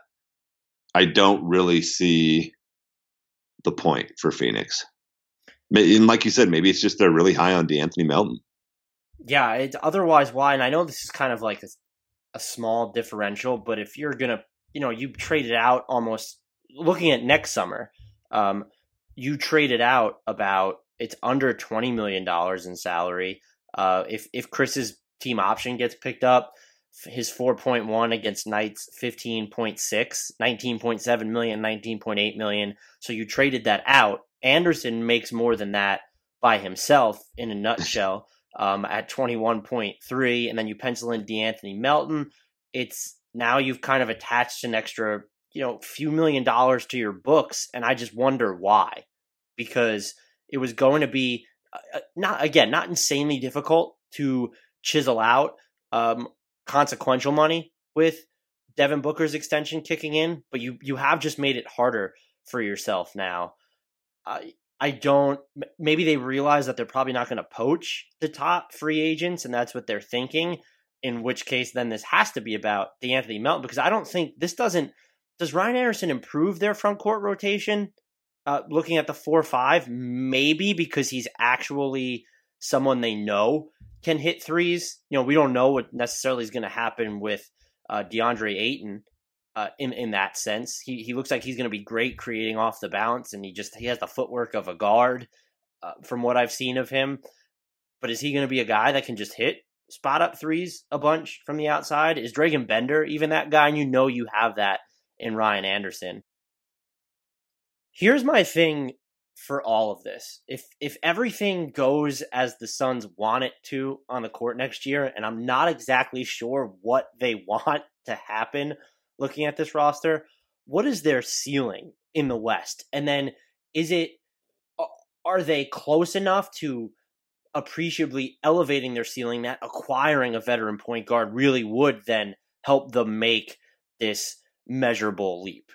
I don't really see the point for Phoenix. And like you said, maybe it's just they're really high on DeAnthony Melton. Yeah, it, otherwise, why? And I know this is kind of like a, a small differential, but if you're going to, you know, you traded out almost, looking at next summer, um, you traded out about, it's under twenty million dollars in salary. Uh, if, if Chris's team option gets picked up, his four point one against Knights fifteen point six, nineteen point seven million, nineteen point eight million. So you traded that out. Anderson makes more than that by himself in a nutshell, um, at twenty-one point three, and then you pencil in DeAnthony Melton. It's now you've kind of attached an extra, you know, few million dollars to your books, and I just wonder why, because it was going to be uh, not again not insanely difficult to chisel out um, consequential money with Devin Booker's extension kicking in, but you you have just made it harder for yourself now. I I don't. Maybe they realize that they're probably not going to poach the top free agents, and that's what they're thinking. In which case, then this has to be about DeAnthony Melton, because I don't think this doesn't. Does Ryan Anderson improve their front court rotation? Uh, looking at the four five, maybe because he's actually someone they know can hit threes. You know, we don't know what necessarily is going to happen with uh, DeAndre Ayton. Uh, in, in that sense, he he looks like he's going to be great creating off the bounce, and he just he has the footwork of a guard uh, from what I've seen of him. But is he going to be a guy that can just hit spot up threes a bunch from the outside? Is Dragan Bender even that guy? And you know you have that in Ryan Anderson. Here's my thing for all of this: if if everything goes as the Suns want it to on the court next year, and I'm not exactly sure what they want to happen. Looking at this roster, what is their ceiling in the West? And then is it, are they close enough to appreciably elevating their ceiling that acquiring a veteran point guard really would then help them make this measurable leap?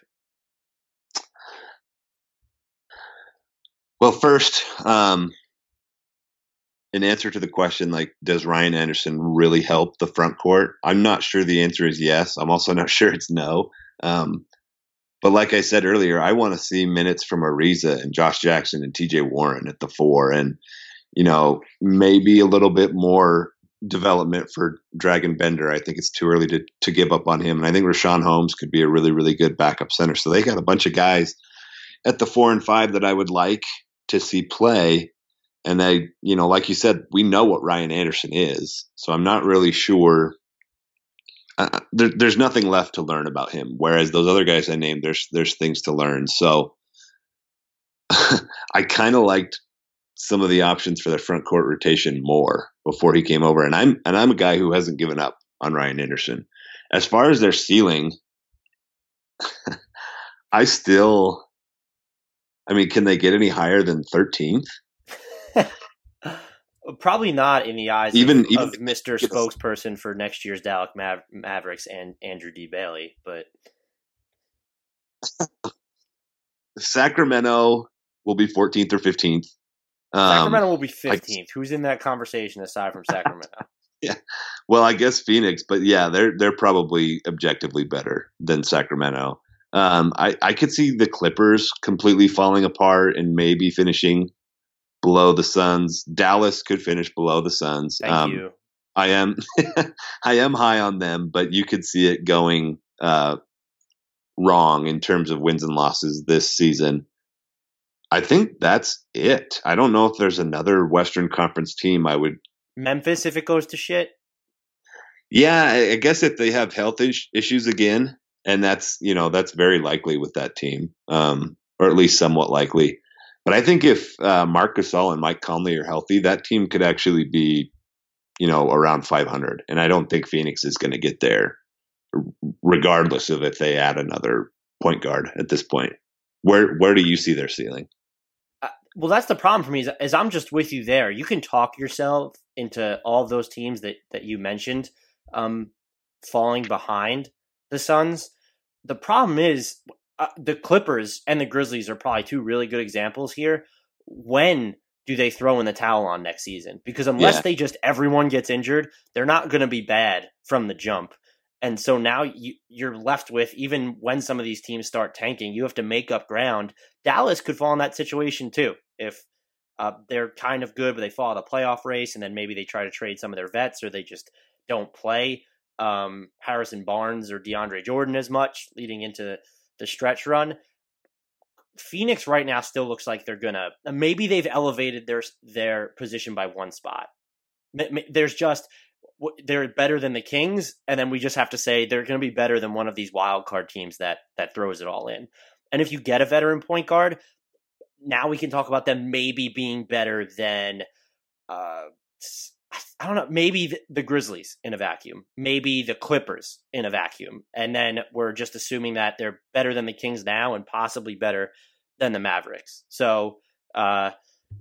Well, first, um, in answer to the question, like, does Ryan Anderson really help the front court? I'm not sure the answer is yes. I'm also not sure it's no. Um, but like I said earlier, I want to see minutes from Ariza and Josh Jackson and T J Warren at the four, and, you know, maybe a little bit more development for Dragan Bender. I think it's too early to, to give up on him. And I think Rashawn Holmes could be a really, really good backup center. So they got a bunch of guys at the four and five that I would like to see play. And they, you know, like you said, we know what Ryan Anderson is. So I'm not really sure. Uh, there, there's nothing left to learn about him. Whereas those other guys I named, there's there's things to learn. So I kind of liked some of the options for their front court rotation more before he came over. And I'm and I'm a guy who hasn't given up on Ryan Anderson. As far as their ceiling, I still, I mean, can they get any higher than thirteenth? Probably not in the eyes even, of, even of Mister Spokesperson for next year's Dallas Maver- Mavericks and Andrew D. Bailey. But Sacramento will be fourteenth or fifteenth. Um, Sacramento will be fifteenth. I, Who's in that conversation aside from Sacramento? Yeah, well, I guess Phoenix, but yeah, they're they're probably objectively better than Sacramento. Um, I I could see the Clippers completely falling apart and maybe finishing below the Suns. Dallas could finish below the Suns. Thank um, you. I am I am high on them, but you could see it going uh, wrong in terms of wins and losses this season. I think that's it. I don't know if there's another Western Conference team I would. Memphis, if it goes to shit. Yeah, I guess if they have health is- issues again, and that's, you know, that's very likely with that team. Um, or at least somewhat likely. But I think if uh, Marc Gasol and Mike Conley are healthy, that team could actually be, you know, around five hundred. And I don't think Phoenix is going to get there, regardless of if they add another point guard at this point. Where where do you see their ceiling? Uh, well, that's the problem for me is, is I'm just with you there. You can talk yourself into all of those teams that, that you mentioned um, falling behind the Suns. The problem is uh, the Clippers and the Grizzlies are probably two really good examples here. When do they throw in the towel on next season? Because unless yeah. they just everyone gets injured, they're not going to be bad from the jump. And so now you, you're left with, even when some of these teams start tanking, you have to make up ground. Dallas could fall in that situation too. If uh, they're kind of good, but they fall in the playoff race, and then maybe they try to trade some of their vets, or they just don't play um, Harrison Barnes or DeAndre Jordan as much leading into the stretch run. Phoenix right now still looks like they're going to, maybe they've elevated their their position by one spot. There's just, they're better than the Kings, and then we just have to say they're going to be better than one of these wild card teams that that throws it all in. And if you get a veteran point guard, now we can talk about them maybe being better than, uh, I don't know, maybe the, the Grizzlies in a vacuum, maybe the Clippers in a vacuum. And then we're just assuming that they're better than the Kings now and possibly better than the Mavericks. So uh,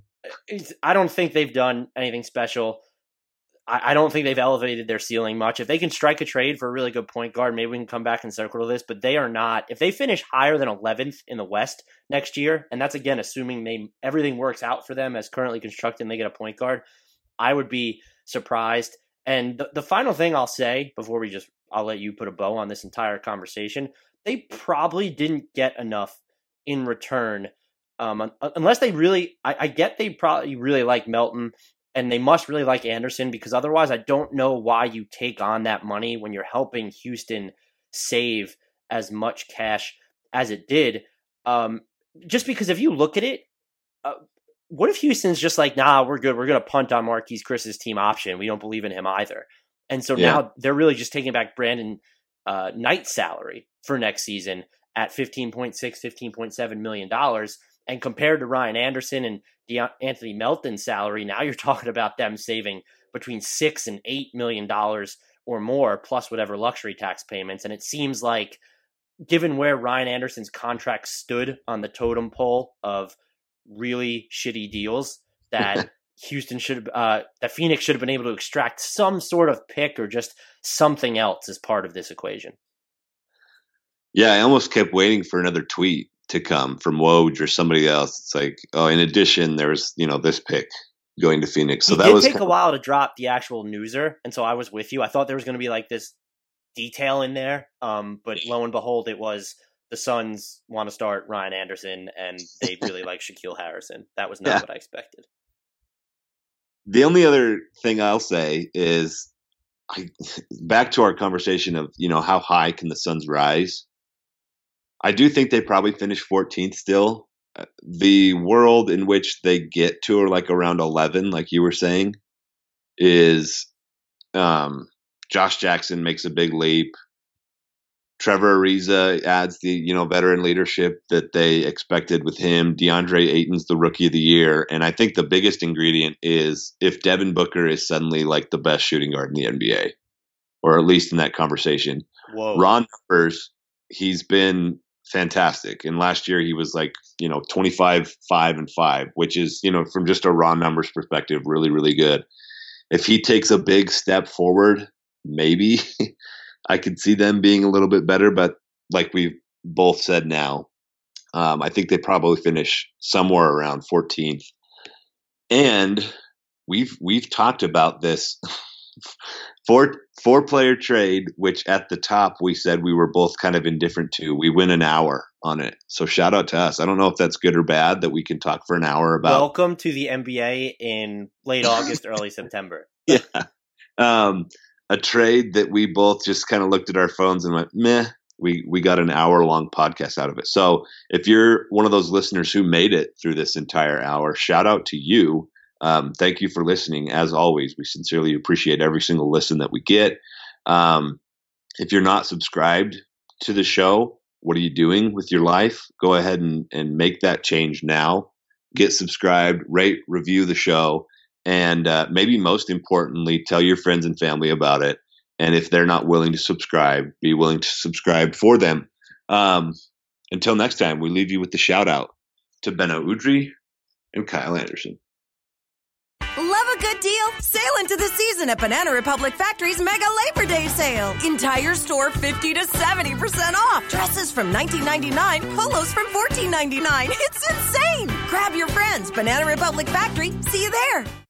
I don't think they've done anything special. I don't think they've elevated their ceiling much. If they can strike a trade for a really good point guard, maybe we can come back and circle this, but they are not. If they finish higher than eleventh in the West next year, and that's again assuming they everything works out for them as currently constructed and they get a point guard, I would be surprised. And the, the final thing I'll say before we just, I'll let you put a bow on this entire conversation, they probably didn't get enough in return. Um, unless they really, I, I get they probably really like Melton, and they must really like Anderson, because otherwise I don't know why you take on that money when you're helping Houston save as much cash as it did. Um, just because if you look at it, uh, what if Houston's just like, nah, we're good. We're going to punt on Marquise Chris's team option. We don't believe in him either. And so yeah. now they're really just taking back Brandon uh, Knight's salary for next season at fifteen point six, fifteen point seven million dollars. And compared to Ryan Anderson and De- Anthony Melton's salary, now you're talking about them saving between six and eight million dollars or more, plus whatever luxury tax payments. And it seems like, given where Ryan Anderson's contract stood on the totem pole of really shitty deals, that Houston should, uh, that Phoenix should have been able to extract some sort of pick or just something else as part of this equation. Yeah, I almost kept waiting for another tweet to come from Woj or somebody else. It's like, oh, in addition, there's, you know, this pick going to Phoenix. So he that did was take kind a of while to drop the actual newser, and so I was with you. I thought there was going to be like this detail in there, um, but lo and behold, it was the Suns want to start Ryan Anderson, and they really like Shaquille Harrison. That was not Yeah. what I expected. The only other thing I'll say is, I, back to our conversation of, you know, how high can the Suns rise? I do think they probably finish fourteenth still. Uh, the world in which they get to, or like around eleven, like you were saying, is um, Josh Jackson makes a big leap. Trevor Ariza adds the, you know, veteran leadership that they expected with him. DeAndre Ayton's the rookie of the year. And I think the biggest ingredient is if Devin Booker is suddenly like the best shooting guard in the N B A, or at least in that conversation. Whoa. Raw numbers, he's been fantastic. And last year he was like, you know, twenty-five, five and five, which is, you know, from just a raw numbers perspective, really, really good. If he takes a big step forward, maybe I could see them being a little bit better. But like we've both said now, um, I think they probably finish somewhere around fourteenth. And we've, we've talked about this four, four player trade, which at the top we said we were both kind of indifferent to. We win an hour on it. So shout out to us. I don't know if that's good or bad that we can talk for an hour about. Welcome to the N B A in late August, early September. Yeah. Um, a trade that we both just kind of looked at our phones and went, meh, we, we got an hour long podcast out of it. So if you're one of those listeners who made it through this entire hour, shout out to you. Um, thank you for listening. As always, we sincerely appreciate every single listen that we get. Um, if you're not subscribed to the show, what are you doing with your life? Go ahead and, and make that change now. Get subscribed, rate, review the show, and uh, maybe most importantly, tell your friends and family about it. And if they're not willing to subscribe, be willing to subscribe for them. Um, until next time, we leave you with the shout out to Benno Udrih and Kyle Anderson. Love a good deal? Sail into the season at Banana Republic Factory's Mega Labor Day Sale. Entire store fifty to seventy percent off. Dresses from nineteen ninety-nine, polos from fourteen ninety-nine. It's insane. Grab your friends. Banana Republic Factory. See you there.